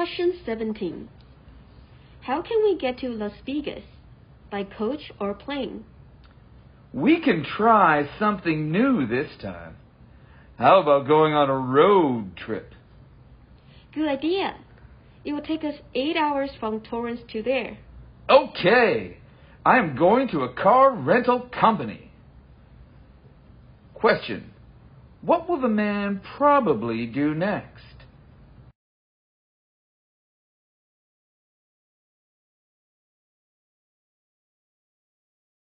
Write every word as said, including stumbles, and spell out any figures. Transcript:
Question seventeen. How can we get to Las Vegas? By coach or plane? We can try something new this time. How about going on a road trip? Good idea. It will take us eight hours from Torrance to there. Okay. I am going to a car rental company. Question. What will the man probably do next?